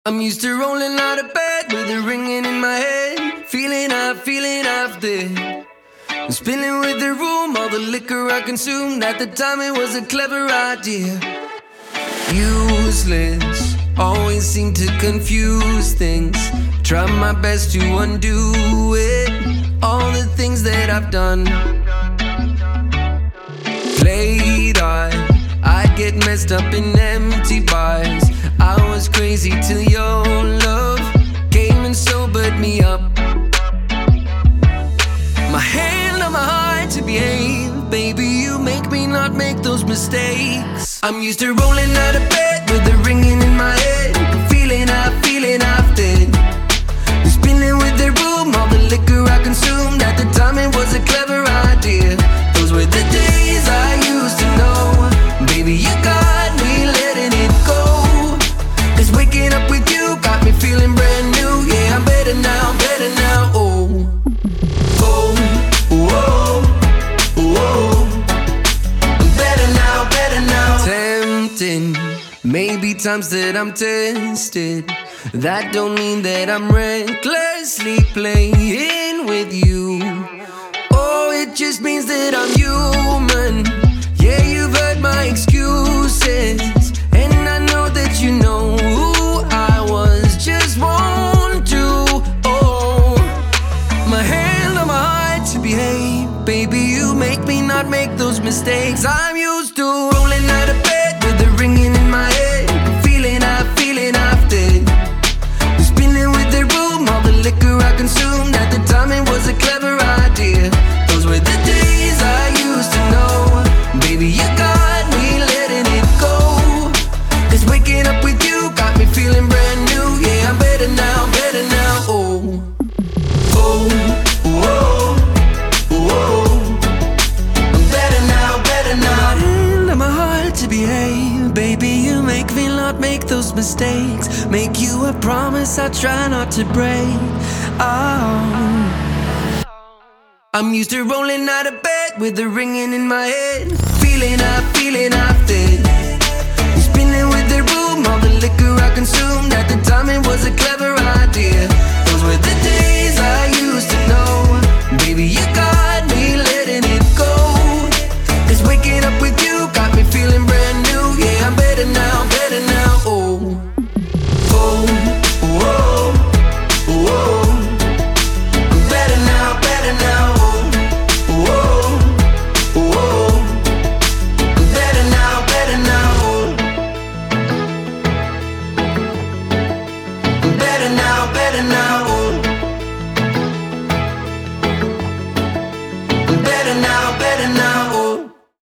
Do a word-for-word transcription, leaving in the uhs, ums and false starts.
I'm used to rolling out of bed with it ringing in my head. Feeling I've, feeling I've dead. I'm spinning with the room, all the liquor I consumed. At the time it was a clever idea. Useless, always seem to confuse things. Try my best to undo it. All the things that I've done. Played hard, I'd get messed up in empty bars. I was crazy till your love came and sobered me up. My hand on my heart to behave. Baby, you make me not make those mistakes. I'm used to rolling out of bed with the ringing in my head. Feeling I, feeling I've dead. Spinning with the room, all the liquor I consumed. At the time it was a clever idea. Those were the days I used to know. Baby, you got me letting it go. Cause waking up with you got me feeling brand new. Yeah, I'm better now, better now, oh. Oh, whoa, whoa. I'm better now, better now. Tempting, maybe times that I'm tested. That don't mean that I'm recklessly playing with you. Oh, it just means that I'm human. Yeah, you've heard my excuses, and I know that you know who I was. Just want to, oh. My hand on my heart to behave. Baby, you make me not make those mistakes. I'm used to rolling out of bed with the ringing in my head. Feeling I, feeling I've dead. Spinning with the room, all the liquor I consumed. At the time it was a clever idea. Those were the days I used to know. Baby, you got me letting it go. Cause waking up with you got me feeling brand new. Yeah, I'm better now, better now, oh. Oh, whoa, whoa. I'm better now, better now. My hand on my heart to behave. Baby, you make me not make those mistakes. Make you a promise I try not to break. Oh. I'm used to rolling out of bed with the ringing in my head. Feeling I, feeling I've dead. Spinning with the room, all the liquor I consumed. At the time it was a clever idea. Those were the days I used to know. Baby, you got me letting it go. Cause waking up with you got me feeling brand new. Yeah, I'm better now, better now, oh. Oh, whoa, whoa. I'm better now, better now, oh. Whoa, whoa. I'm better now, better now, oh. I'm better now, better now, oh. I'm better now.